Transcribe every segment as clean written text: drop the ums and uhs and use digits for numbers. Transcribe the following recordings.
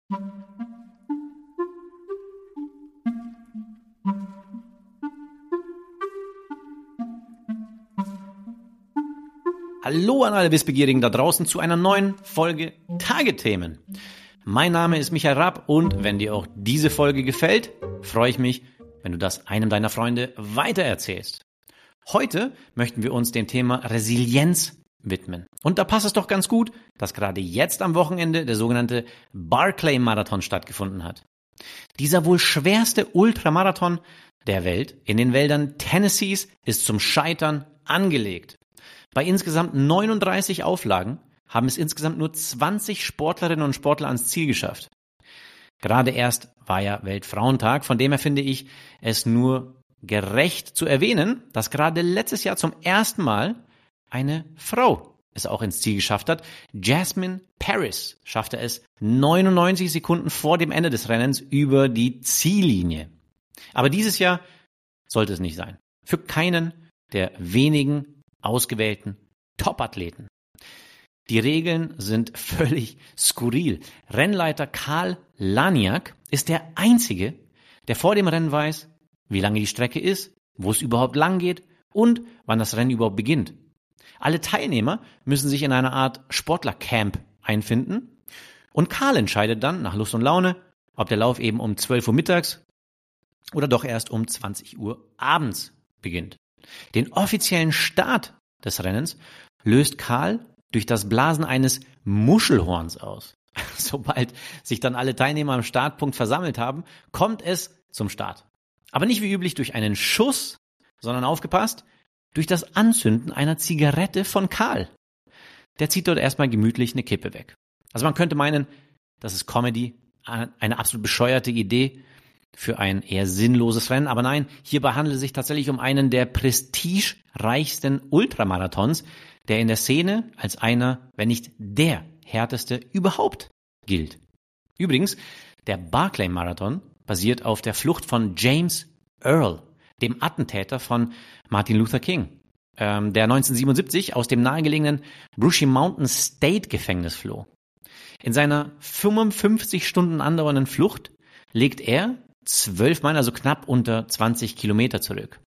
Hallo an alle Wissbegierigen da draußen zu einer neuen Folge Tagethemen. Mein Name ist Michael Rapp und wenn dir auch diese Folge gefällt, freue ich mich, wenn du das einem deiner Freunde weitererzählst. Heute möchten wir uns dem Thema Resilienz widmen. Und da passt es doch ganz gut, dass gerade jetzt am Wochenende der sogenannte Barkley-Marathon stattgefunden hat. Dieser wohl schwerste Ultramarathon der Welt in den Wäldern Tennessees ist zum Scheitern angelegt. Bei insgesamt 39 Auflagen haben es insgesamt nur 20 Sportlerinnen und Sportler ans Ziel geschafft. Gerade erst war ja Weltfrauentag, von dem her finde ich es nur gerecht zu erwähnen, dass gerade letztes Jahr zum ersten Mal eine Frau es auch ins Ziel geschafft hat. Jasmine Paris schaffte es 99 Sekunden vor dem Ende des Rennens über die Ziellinie. Aber dieses Jahr sollte es nicht sein. Für keinen der wenigen ausgewählten Top-Athleten. Die Regeln sind völlig skurril. Rennleiter Karl Laniak ist der Einzige, der vor dem Rennen weiß, wie lange die Strecke ist, wo es überhaupt lang geht und wann das Rennen überhaupt beginnt. Alle Teilnehmer müssen sich in einer Art Sportlercamp einfinden und Karl entscheidet dann nach Lust und Laune, ob der Lauf eben um 12 Uhr mittags oder doch erst um 20 Uhr abends beginnt. Den offiziellen Start des Rennens löst Karl durch das Blasen eines Muschelhorns aus. Sobald sich dann alle Teilnehmer am Startpunkt versammelt haben, kommt es zum Start. Aber nicht wie üblich durch einen Schuss, sondern aufgepasst, durch das Anzünden einer Zigarette von Karl. Der zieht dort erstmal gemütlich eine Kippe weg. Also man könnte meinen, das ist Comedy, eine absolut bescheuerte Idee für ein eher sinnloses Rennen. Aber nein, hierbei handelt es sich tatsächlich um einen der prestigereichsten Ultramarathons, der in der Szene als einer, wenn nicht der härteste überhaupt gilt. Übrigens, der Barkley-Marathon basiert auf der Flucht von James Earl, dem Attentäter von Martin Luther King, der 1977 aus dem nahegelegenen Brushy Mountain State Gefängnis floh. In seiner 55 Stunden andauernden Flucht legt er 12 Meilen, also knapp unter 20 Kilometer zurück.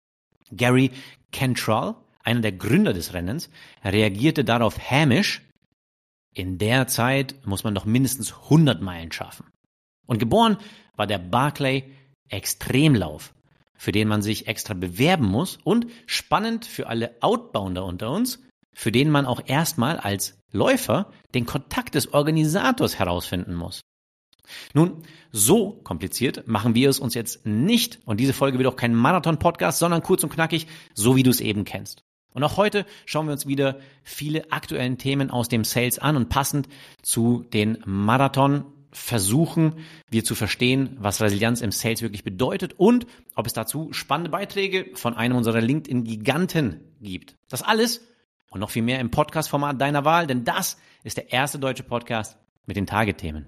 Gary Cantrell, einer der Gründer des Rennens, reagierte darauf hämisch: In der Zeit muss man doch mindestens 100 Meilen schaffen. Und geboren war der Barkley Extremlauf, für den man sich extra bewerben muss und spannend für alle Outbounder unter uns, für den man auch erstmal als Läufer den Kontakt des Organisators herausfinden muss. Nun, so kompliziert machen wir es uns jetzt nicht und diese Folge wird auch kein Marathon-Podcast, sondern kurz und knackig, so wie du es eben kennst. Und auch heute schauen wir uns wieder viele aktuellen Themen aus dem Sales an und passend zu den Marathon versuchen wir zu verstehen, was Resilienz im Sales wirklich bedeutet und ob es dazu spannende Beiträge von einem unserer LinkedIn-Giganten gibt. Das alles und noch viel mehr im Podcast-Format deiner Wahl, denn das ist der erste deutsche Podcast mit den Tagethemen.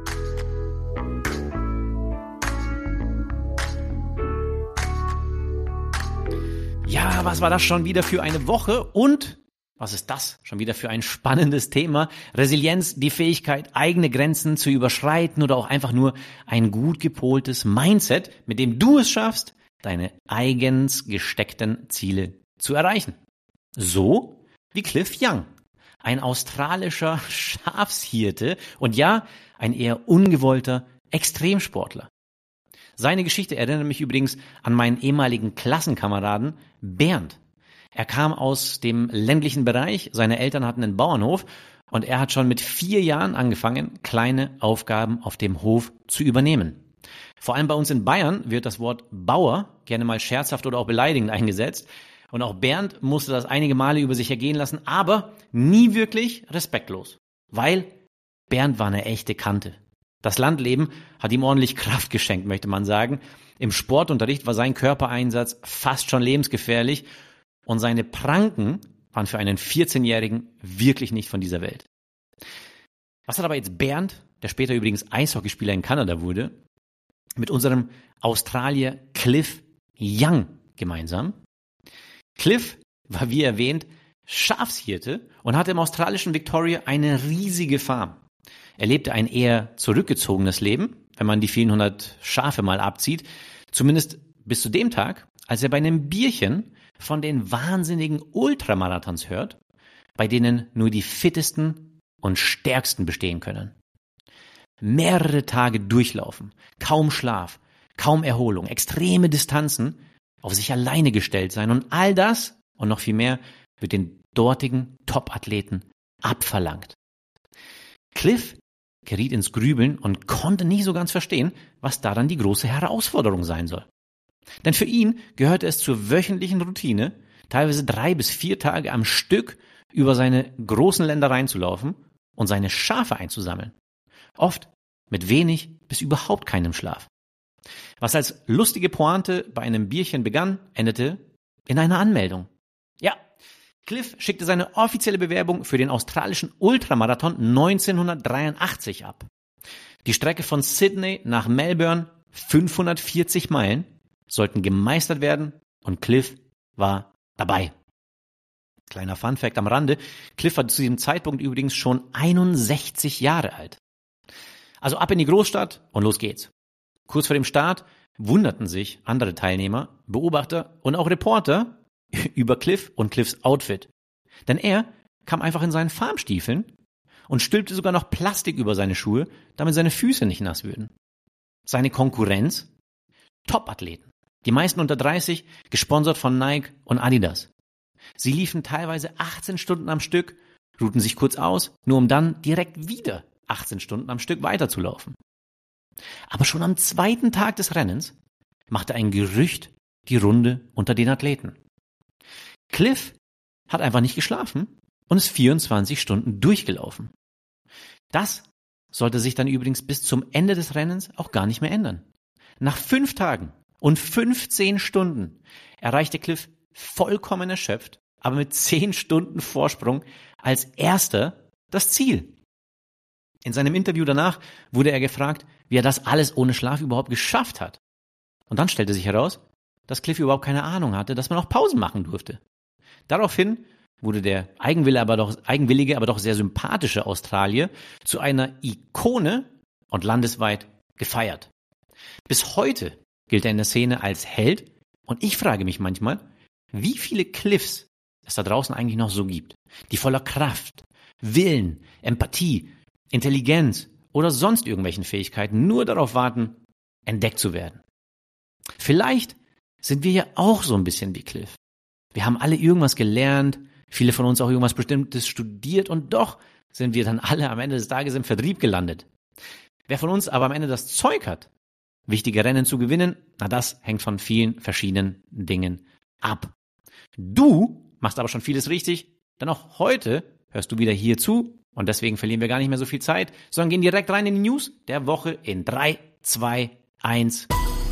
Ja, was war das schon wieder für eine Woche und was ist das schon wieder für ein spannendes Thema? Resilienz, die Fähigkeit, eigene Grenzen zu überschreiten oder auch einfach nur ein gut gepoltes Mindset, mit dem du es schaffst, deine eigens gesteckten Ziele zu erreichen. So wie Cliff Young, ein australischer Schafshirte und ja, ein eher ungewollter Extremsportler. Seine Geschichte erinnert mich übrigens an meinen ehemaligen Klassenkameraden Bernd. Er kam aus dem ländlichen Bereich, seine Eltern hatten einen Bauernhof und er hat schon mit 4 Jahren angefangen, kleine Aufgaben auf dem Hof zu übernehmen. Vor allem bei uns in Bayern wird das Wort Bauer gerne mal scherzhaft oder auch beleidigend eingesetzt und auch Bernd musste das einige Male über sich ergehen lassen, aber nie wirklich respektlos, weil Bernd war eine echte Kante. Das Landleben hat ihm ordentlich Kraft geschenkt, möchte man sagen. Im Sportunterricht war sein Körpereinsatz fast schon lebensgefährlich und seine Pranken waren für einen 14-Jährigen wirklich nicht von dieser Welt. Was hat aber jetzt Bernd, der später übrigens Eishockeyspieler in Kanada wurde, mit unserem Australier Cliff Young gemeinsam? Cliff war wie erwähnt Schafshirte und hatte im australischen Victoria eine riesige Farm. Er lebte ein eher zurückgezogenes Leben, wenn man die vielen hundert Schafe mal abzieht. Zumindest bis zu dem Tag, als er bei einem Bierchen von den wahnsinnigen Ultramarathons hört, bei denen nur die Fittesten und Stärksten bestehen können. Mehrere Tage durchlaufen, kaum Schlaf, kaum Erholung, extreme Distanzen, auf sich alleine gestellt sein und all das und noch viel mehr wird den dortigen Top-Athleten abverlangt. Cliff geriet ins Grübeln und konnte nicht so ganz verstehen, was daran die große Herausforderung sein soll. Denn für ihn gehörte es zur wöchentlichen Routine, teilweise 3 bis 4 Tage am Stück über seine großen Ländereien zu laufen und seine Schafe einzusammeln. Oft mit wenig bis überhaupt keinem Schlaf. Was als lustige Pointe bei einem Bierchen begann, endete in einer Anmeldung. Ja, Cliff schickte seine offizielle Bewerbung für den australischen Ultramarathon 1983 ab. Die Strecke von Sydney nach Melbourne, 540 Meilen, sollten gemeistert werden und Cliff war dabei. Kleiner Funfact am Rande, Cliff war zu diesem Zeitpunkt übrigens schon 61 Jahre alt. Also ab in die Großstadt und los geht's. Kurz vor dem Start wunderten sich andere Teilnehmer, Beobachter und auch Reporter über Cliff und Cliffs Outfit. Denn er kam einfach in seinen Farmstiefeln und stülpte sogar noch Plastik über seine Schuhe, damit seine Füße nicht nass würden. Seine Konkurrenz? Top-Athleten. Die meisten unter 30, gesponsert von Nike und Adidas. Sie liefen teilweise 18 Stunden am Stück, ruhten sich kurz aus, nur um dann direkt wieder 18 Stunden am Stück weiterzulaufen. Aber schon am zweiten Tag des Rennens machte ein Gerücht die Runde unter den Athleten. Cliff hat einfach nicht geschlafen und ist 24 Stunden durchgelaufen. Das sollte sich dann übrigens bis zum Ende des Rennens auch gar nicht mehr ändern. Nach 5 Tagen und 15 Stunden erreichte Cliff vollkommen erschöpft, aber mit 10 Stunden Vorsprung als Erster das Ziel. In seinem Interview danach wurde er gefragt, wie er das alles ohne Schlaf überhaupt geschafft hat. Und dann stellte sich heraus, dass Cliff überhaupt keine Ahnung hatte, dass man auch Pausen machen durfte. Daraufhin wurde der eigenwillige, aber doch sehr sympathische Australier zu einer Ikone und landesweit gefeiert. Bis heute gilt er in der Szene als Held und ich frage mich manchmal, wie viele Cliffs es da draußen eigentlich noch so gibt, die voller Kraft, Willen, Empathie, Intelligenz oder sonst irgendwelchen Fähigkeiten nur darauf warten, entdeckt zu werden. Vielleicht sind wir ja auch so ein bisschen wie Cliff. Wir haben alle irgendwas gelernt, viele von uns auch irgendwas Bestimmtes studiert und doch sind wir dann alle am Ende des Tages im Vertrieb gelandet. Wer von uns aber am Ende das Zeug hat, wichtige Rennen zu gewinnen, na das hängt von vielen verschiedenen Dingen ab. Du machst aber schon vieles richtig, denn auch heute hörst du wieder hier zu und deswegen verlieren wir gar nicht mehr so viel Zeit, sondern gehen direkt rein in die News der Woche in 3, 2, 1.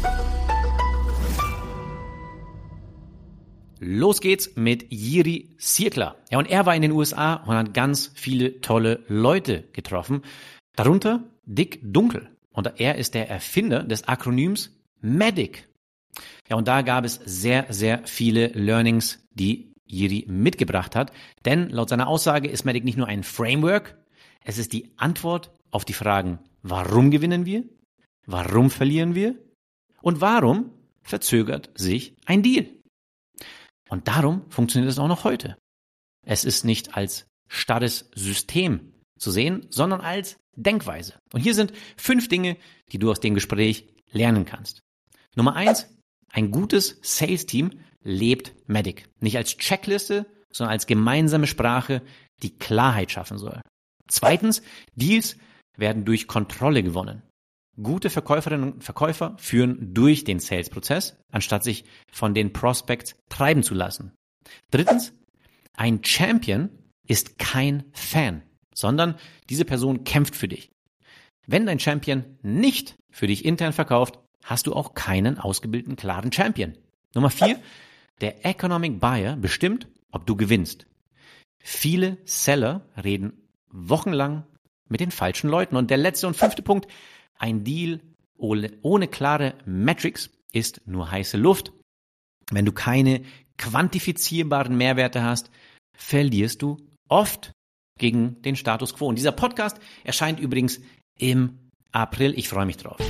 Los geht's mit Jiri Sierkla. Ja, und er war in den USA und hat ganz viele tolle Leute getroffen, darunter Dick Dunkel. Und er ist der Erfinder des Akronyms MEDIC. Ja, und da gab es sehr, sehr viele Learnings, die Jiri mitgebracht hat. Denn laut seiner Aussage ist MEDIC nicht nur ein Framework, es ist die Antwort auf die Fragen, warum gewinnen wir, warum verlieren wir und warum verzögert sich ein Deal. Und darum funktioniert es auch noch heute. Es ist nicht als starres System zu sehen, sondern als Denkweise. Und hier sind 5 Dinge, die du aus dem Gespräch lernen kannst. Nummer 1, ein gutes Sales-Team lebt MEDIC. Nicht als Checkliste, sondern als gemeinsame Sprache, die Klarheit schaffen soll. 2, Deals werden durch Kontrolle gewonnen. Gute Verkäuferinnen und Verkäufer führen durch den Sales-Prozess, anstatt sich von den Prospects treiben zu lassen. 3, ein Champion ist kein Fan, sondern diese Person kämpft für dich. Wenn dein Champion nicht für dich intern verkauft, hast du auch keinen ausgebildeten, klaren Champion. Nummer 4, der Economic Buyer bestimmt, ob du gewinnst. Viele Seller reden wochenlang mit den falschen Leuten. Und der letzte und 5. Punkt, ein Deal ohne klare Metrics ist nur heiße Luft. Wenn du keine quantifizierbaren Mehrwerte hast, verlierst du oft gegen den Status quo. Und dieser Podcast erscheint übrigens im April. Ich freue mich drauf.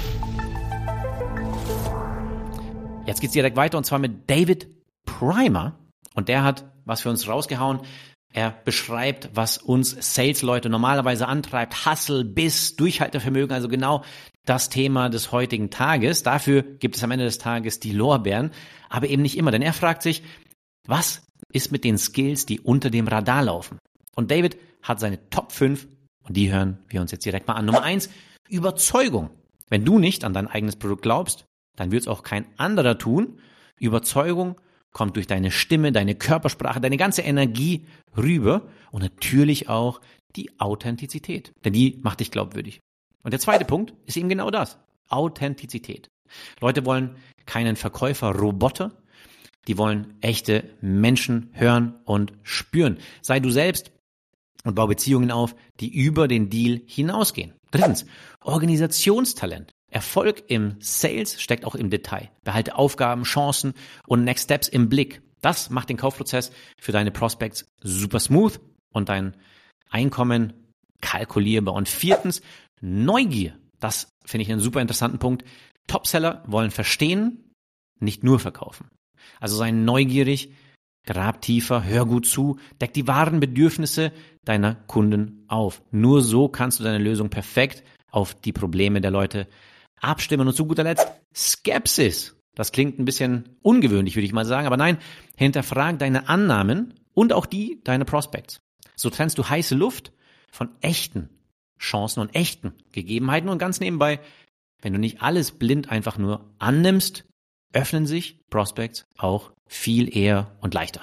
Jetzt geht's direkt weiter und zwar mit David Primer. Und der hat was für uns rausgehauen. Er beschreibt, was uns Sales-Leute normalerweise antreibt. Hustle, Biss, Durchhaltevermögen, also genau das Thema des heutigen Tages. Dafür gibt es am Ende des Tages die Lorbeeren, aber eben nicht immer. Denn er fragt sich, was ist mit den Skills, die unter dem Radar laufen? Und David hat seine Top 5 und die hören wir uns jetzt direkt mal an. Nummer 1, Überzeugung. Wenn du nicht an dein eigenes Produkt glaubst, dann wird es auch kein anderer tun. Überzeugung kommt durch deine Stimme, deine Körpersprache, deine ganze Energie rüber und natürlich auch die Authentizität, denn die macht dich glaubwürdig. Und der zweite Punkt ist eben genau das, Authentizität. Leute wollen keinen Verkäufer-Roboter, die wollen echte Menschen hören und spüren. Sei du selbst und bau Beziehungen auf, die über den Deal hinausgehen. Drittens, Organisationstalent. Erfolg im Sales steckt auch im Detail. Behalte Aufgaben, Chancen und Next Steps im Blick. Das macht den Kaufprozess für deine Prospects super smooth und dein Einkommen kalkulierbar. Und viertens, Neugier. Das finde ich einen super interessanten Punkt. Topseller wollen verstehen, nicht nur verkaufen. Also sei neugierig, grab tiefer, hör gut zu, deck die wahren Bedürfnisse deiner Kunden auf. Nur so kannst du deine Lösung perfekt auf die Probleme der Leute abstimmen. Und zu guter Letzt Skepsis. Das klingt ein bisschen ungewöhnlich, würde ich mal sagen, aber nein, hinterfrag deine Annahmen und auch die deiner Prospects. So trennst du heiße Luft von echten Chancen und echten Gegebenheiten. Und ganz nebenbei, wenn du nicht alles blind einfach nur annimmst, öffnen sich Prospects auch viel eher und leichter.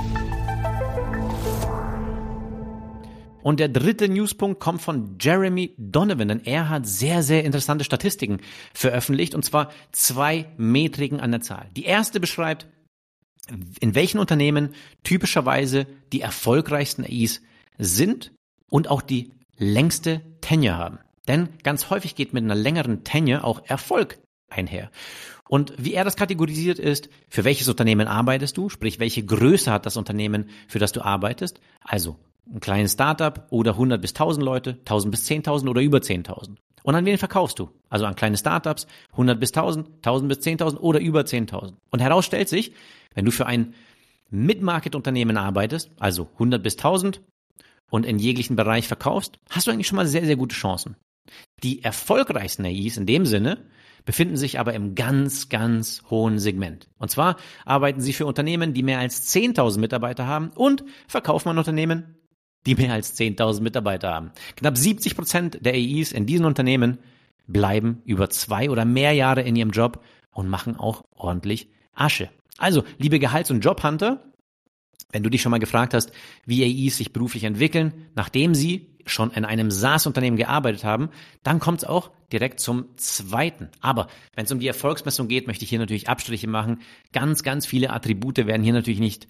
Und der dritte Newspunkt kommt von Jeremy Donovan, denn er hat sehr, sehr interessante Statistiken veröffentlicht, und zwar 2 Metriken an der Zahl. Die erste beschreibt, in welchen Unternehmen typischerweise die erfolgreichsten AEs sind und auch die längste Tenure haben. Denn ganz häufig geht mit einer längeren Tenure auch Erfolg einher. Und wie er das kategorisiert ist, für welches Unternehmen arbeitest du, sprich welche Größe hat das Unternehmen, für das du arbeitest, also ein kleines Startup oder 100 bis 1000 Leute, 1000 bis 10.000 oder über 10.000. Und an wen verkaufst du? Also an kleine Startups, 100 bis 1000, 1000 bis 10.000 oder über 10.000. Und heraus stellt sich, wenn du für ein Mid-Market-Unternehmen arbeitest, also 100 bis 1000 und in jeglichen Bereich verkaufst, hast du eigentlich schon mal sehr, sehr gute Chancen. Die erfolgreichsten AEs in dem Sinne befinden sich aber im ganz, ganz hohen Segment. Und zwar arbeiten sie für Unternehmen, die mehr als 10.000 Mitarbeiter haben und verkaufen an Unternehmen, die mehr als 10.000 Mitarbeiter haben. Knapp 70% der AEs in diesen Unternehmen bleiben über 2 oder mehr Jahre in ihrem Job und machen auch ordentlich Asche. Also, liebe Gehalts- und Jobhunter, wenn du dich schon mal gefragt hast, wie AEs sich beruflich entwickeln, nachdem sie schon in einem SaaS-Unternehmen gearbeitet haben, dann kommt es auch direkt zum zweiten. Aber wenn es um die Erfolgsmessung geht, möchte ich hier natürlich Abstriche machen. Ganz, ganz viele Attribute werden hier natürlich nicht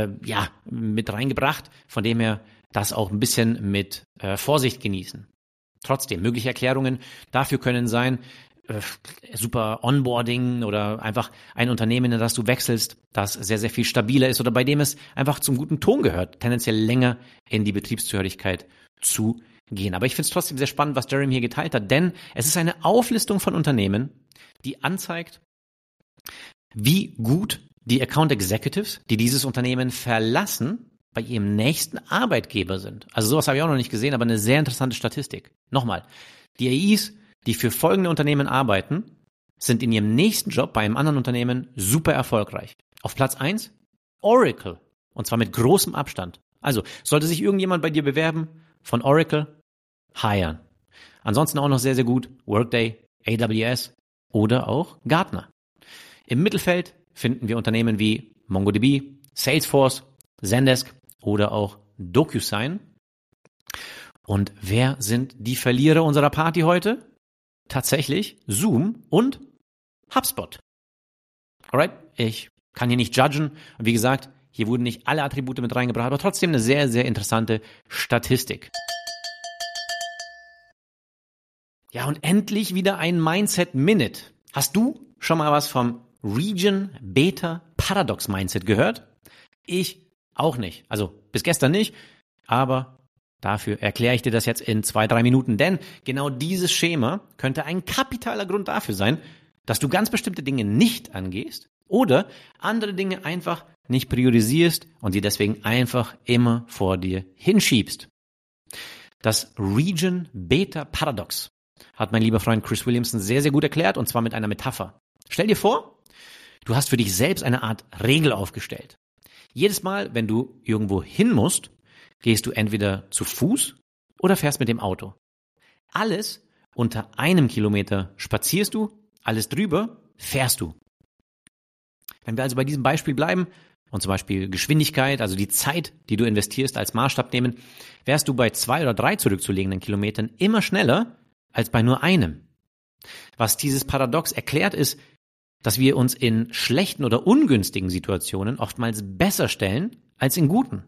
mit reingebracht. Von dem her das auch ein bisschen mit Vorsicht genießen. Trotzdem, mögliche Erklärungen dafür können sein, super Onboarding oder einfach ein Unternehmen, in das du wechselst, das sehr, sehr viel stabiler ist oder bei dem es einfach zum guten Ton gehört, tendenziell länger in die Betriebszugehörigkeit zu gehen. Aber ich finde es trotzdem sehr spannend, was Jeremy hier geteilt hat, denn es ist eine Auflistung von Unternehmen, die anzeigt, wie gut die Account Executives, die dieses Unternehmen verlassen, bei ihrem nächsten Arbeitgeber sind. Also sowas habe ich auch noch nicht gesehen, aber eine sehr interessante Statistik. Nochmal, die AEs, die für folgende Unternehmen arbeiten, sind in ihrem nächsten Job bei einem anderen Unternehmen super erfolgreich. Auf Platz 1 Oracle, und zwar mit großem Abstand. Also sollte sich irgendjemand bei dir bewerben, von Oracle, hiren. Ansonsten auch noch sehr, sehr gut Workday, AWS oder auch Gartner. Im Mittelfeld finden wir Unternehmen wie MongoDB, Salesforce, Zendesk oder auch DocuSign. Und wer sind die Verlierer unserer Party heute? Tatsächlich Zoom und HubSpot. Alright, ich kann hier nicht judgen. Und wie gesagt, hier wurden nicht alle Attribute mit reingebracht, aber trotzdem eine sehr, sehr interessante Statistik. Ja, und endlich wieder ein Mindset Minute. Hast du schon mal was vom Region Beta Paradox Mindset gehört? Ich auch nicht. Also bis gestern nicht, aber Dafür erkläre ich dir das jetzt in 2-3 Minuten, denn genau dieses Schema könnte ein kapitaler Grund dafür sein, dass du ganz bestimmte Dinge nicht angehst oder andere Dinge einfach nicht priorisierst und sie deswegen einfach immer vor dir hinschiebst. Das Region-Beta-Paradox hat mein lieber Freund Chris Williamson sehr, sehr gut erklärt, und zwar mit einer Metapher. Stell dir vor, du hast für dich selbst eine Art Regel aufgestellt. Jedes Mal, wenn du irgendwo hin musst, gehst du entweder zu Fuß oder fährst mit dem Auto. Alles unter 1 Kilometer spazierst du, alles drüber fährst du. Wenn wir also bei diesem Beispiel bleiben und zum Beispiel Geschwindigkeit, also die Zeit, die du investierst, als Maßstab nehmen, wärst du bei 2 oder 3 zurückzulegenden Kilometern immer schneller als bei nur einem. Was dieses Paradox erklärt, ist, dass wir uns in schlechten oder ungünstigen Situationen oftmals besser stellen als in guten.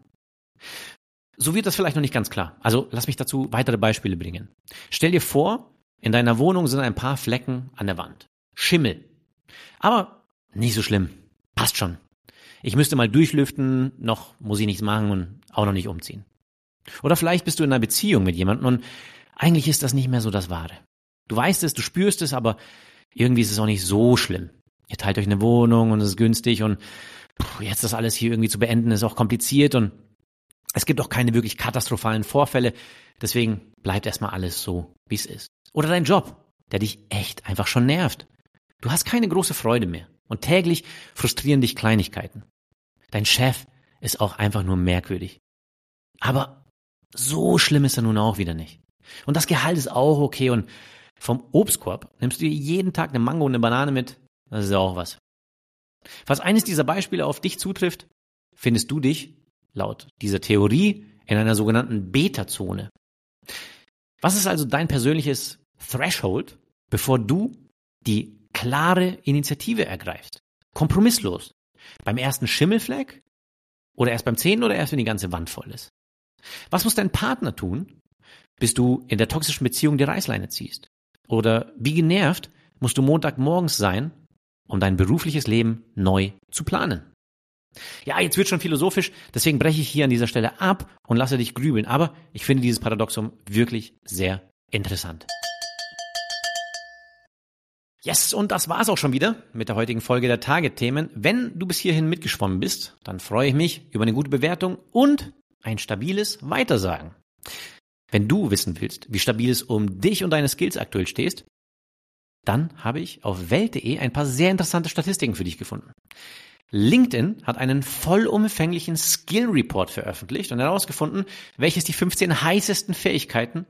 So wird das vielleicht noch nicht ganz klar. Also lass mich dazu weitere Beispiele bringen. Stell dir vor, in deiner Wohnung sind ein paar Flecken an der Wand. Schimmel. Aber nicht so schlimm. Passt schon. Ich müsste mal durchlüften, noch muss ich nichts machen und auch noch nicht umziehen. Oder vielleicht bist du in einer Beziehung mit jemandem und eigentlich ist das nicht mehr so das Wahre. Du weißt es, du spürst es, aber irgendwie ist es auch nicht so schlimm. Ihr teilt euch eine Wohnung und es ist günstig und jetzt das alles hier irgendwie zu beenden ist auch kompliziert und es gibt auch keine wirklich katastrophalen Vorfälle. Deswegen bleibt erstmal alles so, wie es ist. Oder dein Job, der dich echt einfach schon nervt. Du hast keine große Freude mehr und täglich frustrieren dich Kleinigkeiten. Dein Chef ist auch einfach nur merkwürdig. Aber so schlimm ist er nun auch wieder nicht. Und das Gehalt ist auch okay und vom Obstkorb nimmst du dir jeden Tag eine Mango und eine Banane mit. Das ist ja auch was. Falls eines dieser Beispiele auf dich zutrifft, findest du dich laut dieser Theorie in einer sogenannten Beta-Zone. Was ist also dein persönliches Threshold, bevor du die klare Initiative ergreifst? Kompromisslos. Beim ersten Schimmelfleck? Oder erst beim 10. oder erst, wenn die ganze Wand voll ist? Was muss dein Partner tun, bis du in der toxischen Beziehung die Reißleine ziehst? Oder wie genervt musst du Montagmorgens sein, um dein berufliches Leben neu zu planen? Ja, jetzt wird schon philosophisch, deswegen breche ich hier an dieser Stelle ab und lasse dich grübeln. Aber ich finde dieses Paradoxum wirklich sehr interessant. Yes, und das war's auch schon wieder mit der heutigen Folge der Target-Themen. Wenn du bis hierhin mitgeschwommen bist, dann freue ich mich über eine gute Bewertung und ein stabiles Weitersagen. Wenn du wissen willst, wie stabil es um dich und deine Skills aktuell stehst, dann habe ich auf welt.de ein paar sehr interessante Statistiken für dich gefunden. LinkedIn hat einen vollumfänglichen Skill Report veröffentlicht und herausgefunden, welches die 15 heißesten Fähigkeiten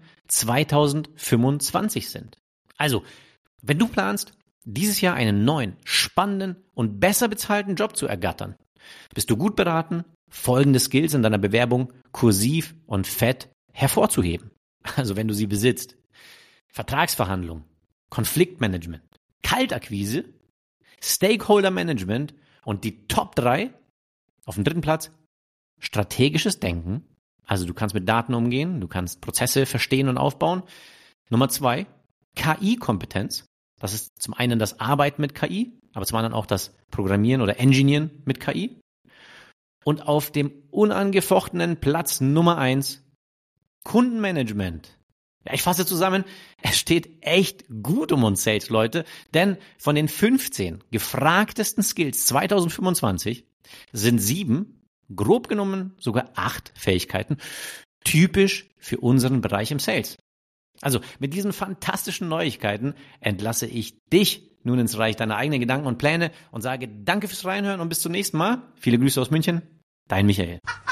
2025 sind. Also, wenn du planst, dieses Jahr einen neuen, spannenden und besser bezahlten Job zu ergattern, bist du gut beraten, folgende Skills in deiner Bewerbung kursiv und fett hervorzuheben. Also wenn du sie besitzt. Vertragsverhandlung, Konfliktmanagement, Kaltakquise, Stakeholder-Management und die Top 3 auf dem 3. Platz, strategisches Denken. Also du kannst mit Daten umgehen, du kannst Prozesse verstehen und aufbauen. Nummer 2, KI-Kompetenz. Das ist zum einen das Arbeiten mit KI, aber zum anderen auch das Programmieren oder Engineeren mit KI. Und auf dem unangefochtenen Platz Nummer 1, Kundenmanagement. Ja, ich fasse zusammen, es steht echt gut um uns Sales, Leute, denn von den 15 gefragtesten Skills 2025 sind 7, grob genommen sogar 8 Fähigkeiten, typisch für unseren Bereich im Sales. Also mit diesen fantastischen Neuigkeiten entlasse ich dich nun ins Reich deiner eigenen Gedanken und Pläne und sage danke fürs Reinhören und bis zum nächsten Mal. Viele Grüße aus München, dein Michael.